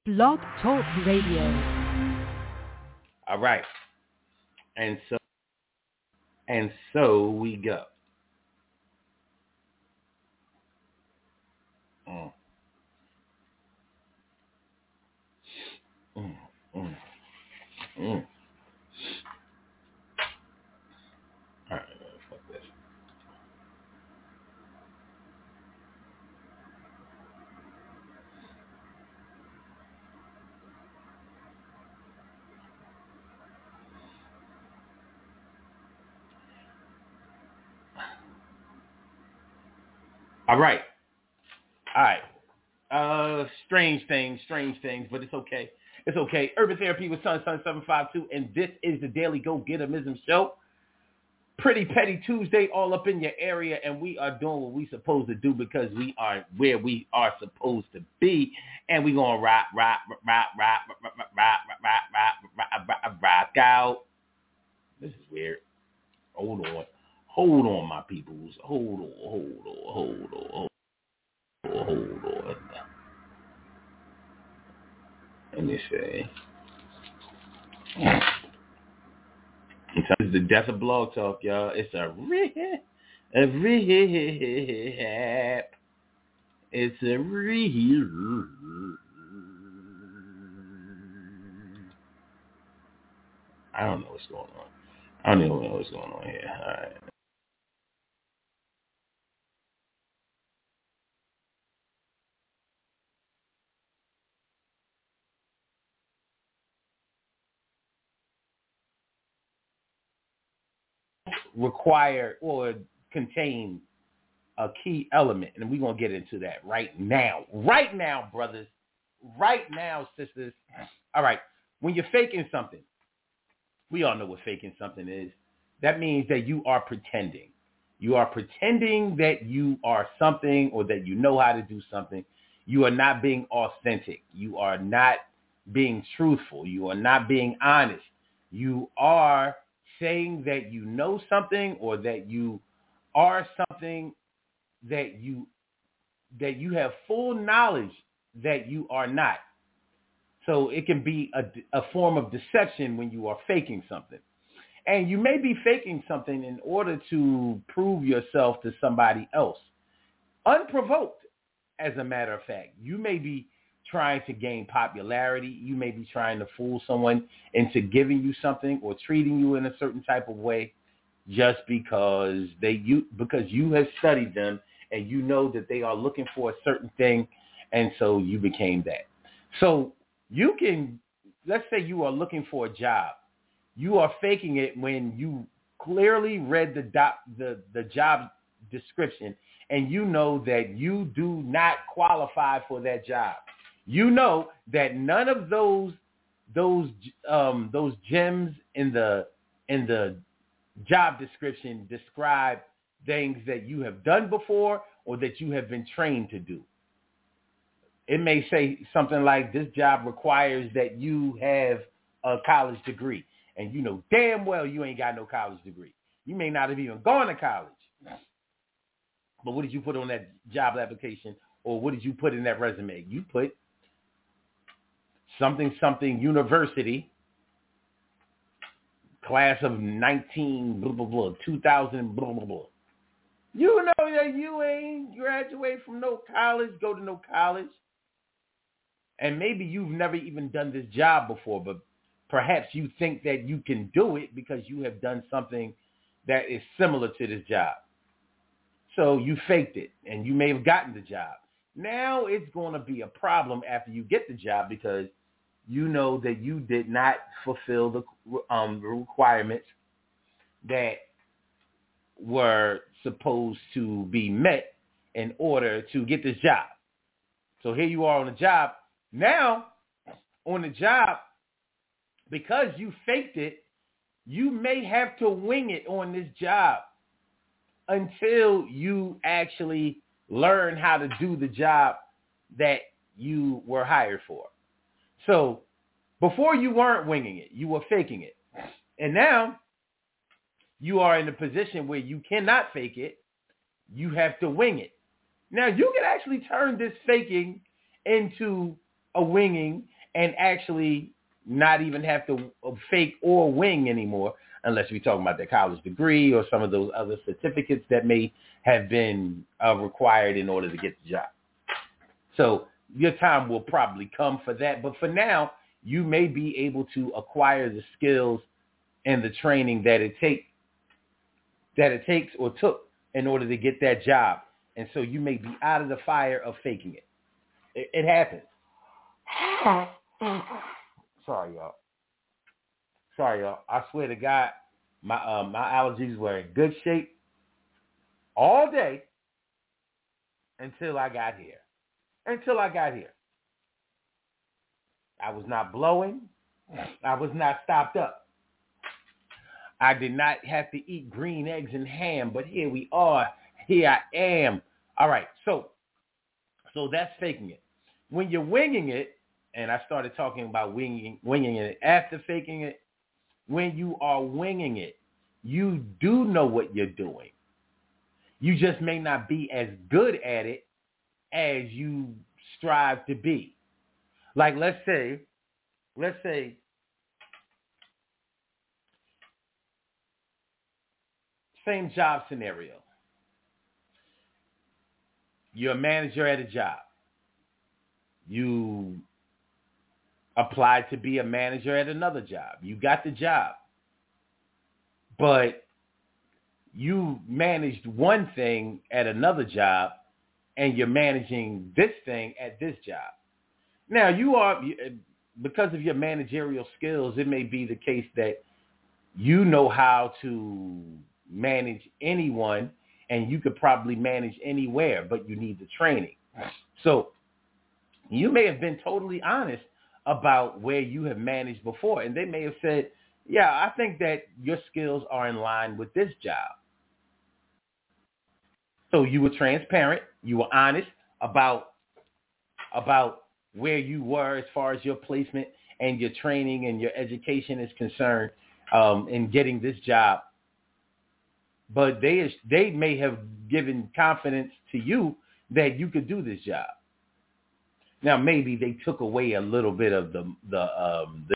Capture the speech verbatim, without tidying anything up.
Blog Talk Radio. All right. And so, and so we go. Mm. Mm, mm, mm. All right, fuck this. All right. All right. Uh, strange things, strange things, but it's okay. It's okay. Urban Therapy with Sun Sun seven five two, and this is the Daily Go Getterism Show. Pretty Petty Tuesday, all up in your area, and we are doing what we supposed to do because we are where we are supposed to be, and we gonna rock, rock, rock, rock, rock, rock, rock, rock, rock, rock, rock, rock out. This is weird. Hold on, hold on, my peoples. Hold on, hold on, hold on, hold on, hold on. Let me see. It's the death of Blog Talk, y'all. It's a rehab. A rehab. It's a rehab. I don't know what's going on. I don't even know what's going on here. All right. Require or contain a key element, and we're going to get into that right now. Right now, brothers. Right now, sisters. All right. When you're faking something, we all know what faking something is. That means that you are pretending. You are pretending that you are something or that you know how to do something. You are not being authentic. You are not being truthful. You are not being honest. You are saying that you know something or that you are something that you that you have full knowledge that you are not. So it can be a, a form of deception when you are faking something. And you may be faking something in order to prove yourself to somebody else, unprovoked, as a matter of fact. You may be trying to gain popularity. You may be trying to fool someone into giving you something or treating you in a certain type of way just because they you because you have studied them and you know that they are looking for a certain thing, and so you became that. So you can, let's say you are looking for a job. You are faking it when you clearly read the doc, the, the job description and you know that you do not qualify for that job. You know that none of those those um, those gems in the in the job description describe things that you have done before or that you have been trained to do. It may say something like, this job requires that you have a college degree. And you know damn well you ain't got no college degree. You may not have even gone to college. But what did you put on that job application, or what did you put in that resume? You put something, something university, class of nineteen, blah, blah, blah, two thousand, blah, blah, blah. You know that you ain't graduate from no college, go to no college. And maybe you've never even done this job before, but perhaps you think that you can do it because you have done something that is similar to this job. So you faked it, and you may have gotten the job. Now it's going to be a problem after you get the job because you know that you did not fulfill the um, requirements that were supposed to be met in order to get this job. So here you are on the job. Now, on the job, because you faked it, you may have to wing it on this job until you actually learn how to do the job that you were hired for. So before you weren't winging it, you were faking it. And now you are in a position where you cannot fake it. You have to wing it. Now you can actually turn this faking into a winging and actually not even have to fake or wing anymore, unless we're talking about their college degree or some of those other certificates that may have been uh, required in order to get the job. So your time will probably come for that. But for now, you may be able to acquire the skills and the training that it takes that it takes or took in order to get that job. And so you may be out of the fire of faking it. It, it happens. Sorry, y'all. Sorry, y'all. I swear to God, my uh, my allergies were in good shape all day until I got here. Until I got here. I was not blowing. I was not stopped up. I did not have to eat green eggs and ham, but here we are. Here I am. All right, so so that's faking it. When you're winging it, and I started talking about winging winging it after faking it, when you are winging it, you do know what you're doing. You just may not be as good at it as you strive to be. Like let's say, let's say, same job scenario. You're a manager at a job. You applied to be a manager at another job. You got the job. But you managed one thing at another job and you're managing this thing at this job. Now, you are, because of your managerial skills, it may be the case that you know how to manage anyone and you could probably manage anywhere, but you need the training. So you may have been totally honest about where you have managed before, and they may have said, yeah, I think that your skills are in line with this job. So you were transparent, you were honest about about where you were as far as your placement and your training and your education is concerned um, in getting this job. But they they may have given confidence to you that you could do this job. Now, maybe they took away a little bit of the the um, the